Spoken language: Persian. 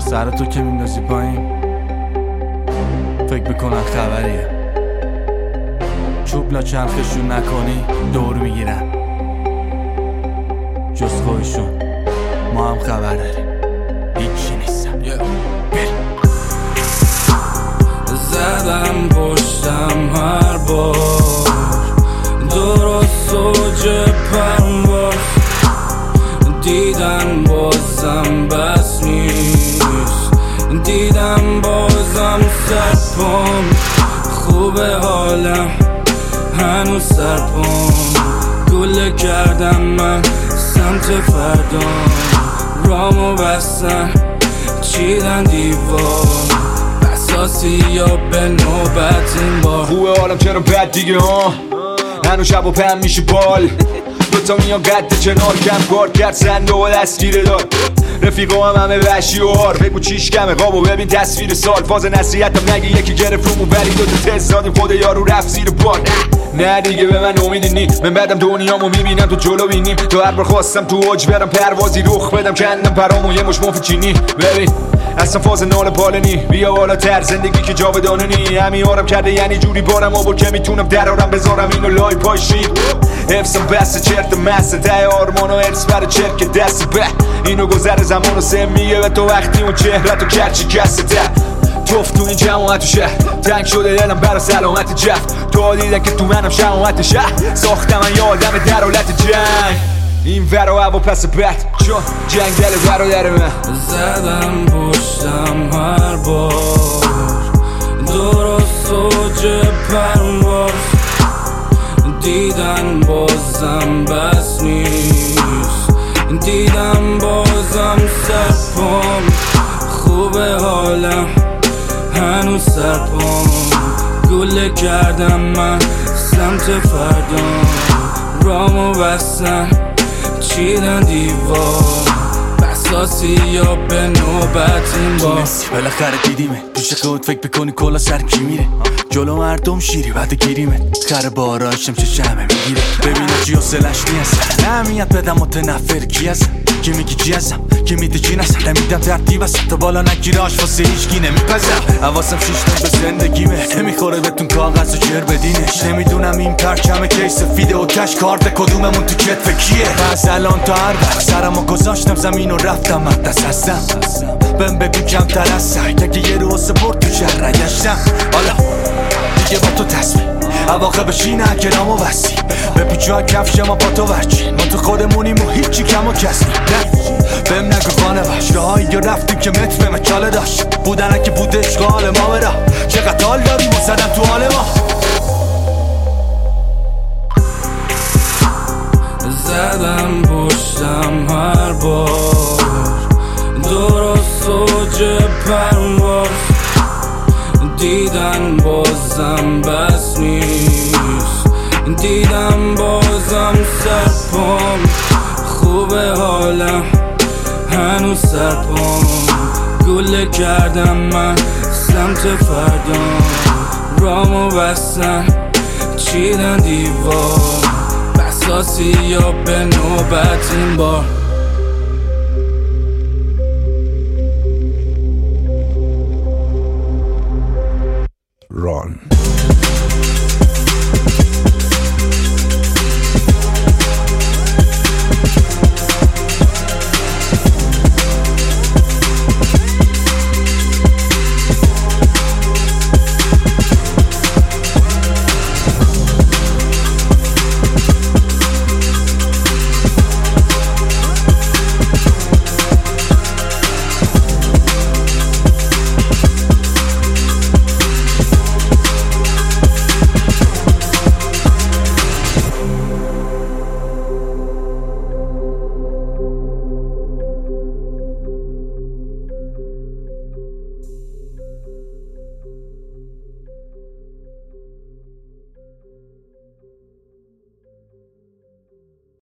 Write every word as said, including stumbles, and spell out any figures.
سر تو که میندازی پایین فکر بکنن خبریه، چوب لا چرخشون نکنی دور میگیرن، جز خودشون ما هم خبر داریم هیچی نیستم. زدم پشتم هر بار درست اوج پرواز، دیدن بازم بس نیست، دیدم بازم سرپام، خوبه حالم هنوز سرپام، گله کردم من سمت فردام، رامو بستن چیدن دیوار، بساسی یا به نوبت این بار. خوبه حالم چرا بد دیگه ها، هنو شب و پم میشه بال، دوتا میان قد کنار کم کار کرد سنده و دستگیره دار، رفیقا هم همه وحشی و هار، بگو چیش کمه قابو ببین تصویر سال، فاز نصیحتم نگی یکی گرفت رومو ولی دوتا تست دادیم خود یارو رفت زیر بار. نه دیگه به من امیدی نی، من بعدم دنیامو میبینم تو جلو بینیم، تو هر بار خواستم تو اوج برم پروازی رخ بدم کندم پرامو یه مش مفت چینی، ببین اصلا فاز نال پالنی، بیا بالا تر زندگی که جاودانه نی، همین آرم کرده یعنی جوری بارم آبور که میتونم درارم بذارم اینو لای پای شیر، حفظم بسته چرت مسته ته آرمان و ارس بر چرک دست به اینو گذر زمان و سه میگه به تو وقتی اون چهرت و کرچی کسته ته توف تو این جماعت و شهر، تنگ شده دلم برا سلامت جفت، تو دیدن که تو منم شماعت شهر، ساختم من یه آدم در حالت جنگ، این ورا هوا پس بد چون جنگ دل برادر من. زدم پشتم هر بار درست اوج پرواز، دیدن بازم بس نیست، دیدم بازم سرپام، خوبه حالم هنوز سرپام، گله کردم من سمت فردام، رامو بستن چیدن دیوار، بساسی یا به نوبت این بار. بالاخره دیدیمه پیش خود فکر بکنی کلا سر کی میره، جلو مردم شیری بعد گیریمه، خر بارایشم چه شمه میگیره، ببینه چی حسلش نیست، نمیاد بدم متنفر کی هستم، کی میگی چی هستم، کی میده چی نستم، نمیدم ترتیب هستم تا بالا نگیره آش واسه هیچکی نمیپزم، حواسم شیشتن به زندگیمه، نمیخوره بهتون کاغذ و جر بدینش، نمیدونم این پرچم کیس فیده و کش کارت کدوممون تو کتف کیه، از الان تا هر وقت سرمو گذاشتم زمین و رفتم مقدس هستم، بهم بگو کمتر از سر که یه روز برد تو شهر گشتم، حالا دیگه با تو تصمیم اواخه بشینه کرامو بستی، به پیچو کفش ما با تو ورچی، ما تو خودمونیم و هیچی کم و کسی نه بهم نگو خانه وش، راهایی یا رفتیم که متر به مچاله داشت، بودنه که بود اشغال ما برا، چقدر حال داریم و زدم تو حال ما. زدم پشتم هر بار درست اوج پرواز، دیدن بازم بس نیست، دیدم بازم سرپام، خوبه حالم هنوز سرپام، گله کردم من سمت فردام، رامو بستن چیدن دیوار، بساسی یا به نوبت این بار.